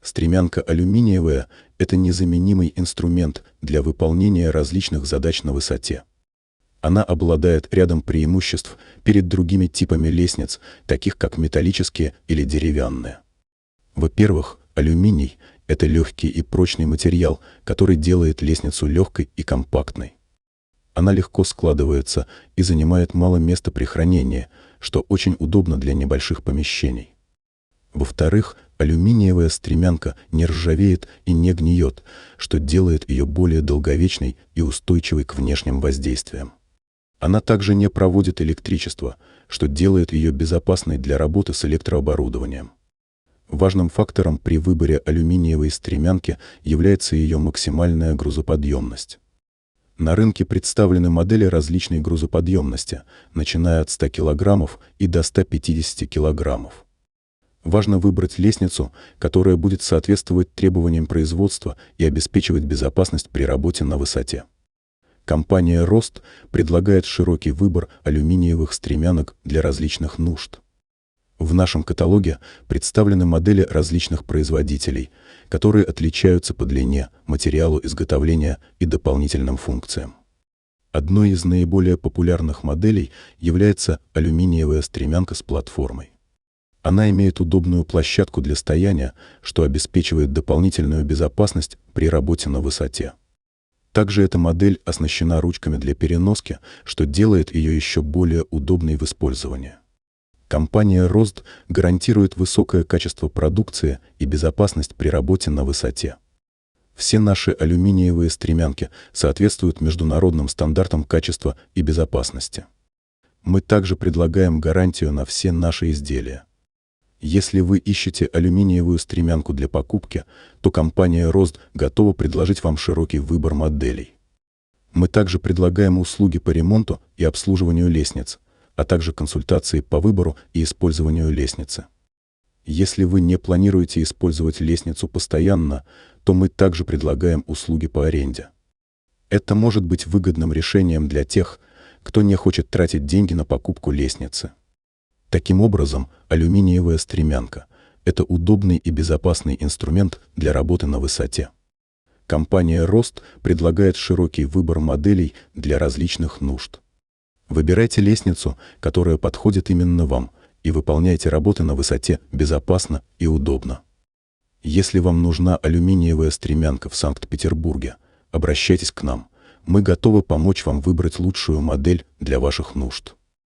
Стремянка алюминиевая – это незаменимый инструмент для выполнения различных задач на высоте. Она обладает рядом преимуществ перед другими типами лестниц, таких как металлические или деревянные. Во-первых, алюминий – это легкий и прочный материал, который делает лестницу легкой и компактной. Она легко складывается и занимает мало места при хранении, что очень удобно для небольших помещений. Во-вторых, алюминиевая стремянка не ржавеет и не гниет, что делает ее более долговечной и устойчивой к внешним воздействиям. Она также не проводит электричество, что делает ее безопасной для работы с электрооборудованием. Важным фактором при выборе алюминиевой стремянки является ее максимальная грузоподъемность. На рынке представлены модели различной грузоподъемности, начиная от 100 кг и до 150 кг. Важно выбрать лестницу, которая будет соответствовать требованиям производства и обеспечивать безопасность при работе на высоте. Компания «Рост» предлагает широкий выбор алюминиевых стремянок для различных нужд. В нашем каталоге представлены модели различных производителей, которые отличаются по длине, материалу изготовления и дополнительным функциям. Одной из наиболее популярных моделей является алюминиевая стремянка с платформой. Она имеет удобную площадку для стояния, что обеспечивает дополнительную безопасность при работе на высоте. Также эта модель оснащена ручками для переноски, что делает ее еще более удобной в использовании. Компания «Рост» гарантирует высокое качество продукции и безопасность при работе на высоте. Все наши алюминиевые стремянки соответствуют международным стандартам качества и безопасности. Мы также предлагаем гарантию на все наши изделия. Если вы ищете алюминиевую стремянку для покупки, то компания «Рост» готова предложить вам широкий выбор моделей. Мы также предлагаем услуги по ремонту и обслуживанию лестниц, а также консультации по выбору и использованию лестницы. Если вы не планируете использовать лестницу постоянно, то мы также предлагаем услуги по аренде. Это может быть выгодным решением для тех, кто не хочет тратить деньги на покупку лестницы. Таким образом, алюминиевая стремянка – это удобный и безопасный инструмент для работы на высоте. Компания «Рост» предлагает широкий выбор моделей для различных нужд. Выбирайте лестницу, которая подходит именно вам, и выполняйте работы на высоте безопасно и удобно. Если вам нужна алюминиевая стремянка в Санкт-Петербурге, обращайтесь к нам. Мы готовы помочь вам выбрать лучшую модель для ваших нужд.